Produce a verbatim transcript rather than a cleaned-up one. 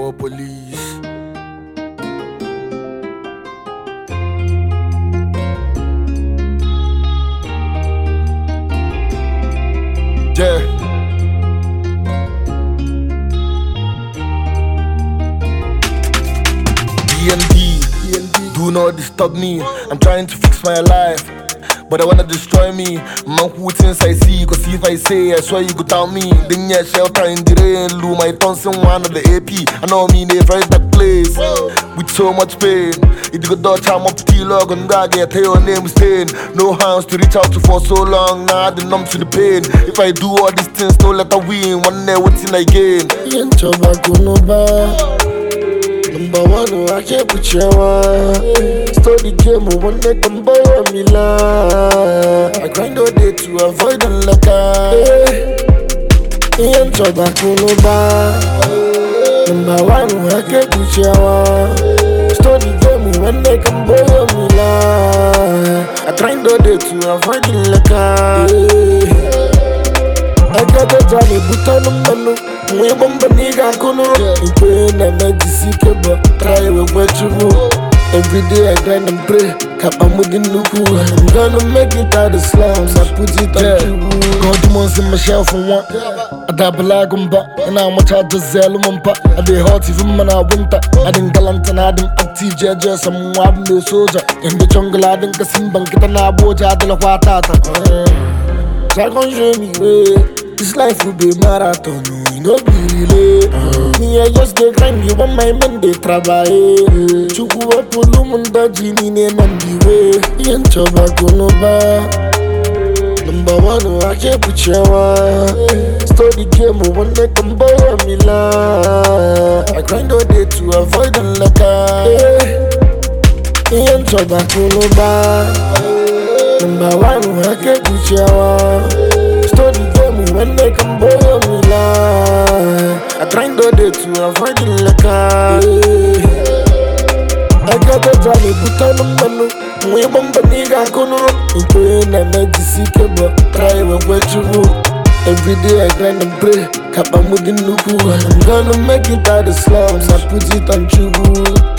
more police. Yeah. D M D, do not disturb me. I'm trying to fix my life, but they wanna destroy me. Man, who things I see, cause if I say, I swear you go down me. Then yeah, shelter in the rain, Lou, my Thompson one of the A P. I know me in a very dark place, with so much pain. If you go Dutch, I'm up to T-Log, and I get your name staying. No hands to reach out to for so long, now I done numb to the pain. If I do all these things, no let I win, one day what's in I gain. Number one, I can't put you on. Start the game, one day come by me la. I grind all day to avoid the liquor. Ian tobacco no bar. Number one, I can't put you on. Start the game, one day come by me la. I grind all day to avoid the liquor. I got a Johnny Button Manu. We bomba nigga kono. In pain and I just try with what you do. Every day I grind and pray. Cap I'm with the nuku. I'm gonna make it out of slums. I put it on you. God months in my shelf for one. I double like um ba. And I'm much out to sell um pa. I be hot even when I winter. I didn't galant and I didn't active judges. Some wab no soldier. In the jungle I didn't kasim bank it and I boja de la watata. Try gon' show me way. This life will be marathon, no, no be relay. uh. Me, I just dey grind, you want my men, they travail. Chuku wa pulu munda jini ne nandi way. Yen tobacco no ba. Number one, I can't put you on. Start the game, one day come by me la. I grind all day to avoid the liquor. Yen tobacco no ba. Number one, I can't put you on. Start the game, when they come by me la. I grind all day to avoid the liquor. I got a Johnny Button Manu. We bomba nigga kono. In pain and I just try with what you do. Every day I grind and pray. Cap I'm with the nuku. I'm gonna make it out of slums. I put it on you.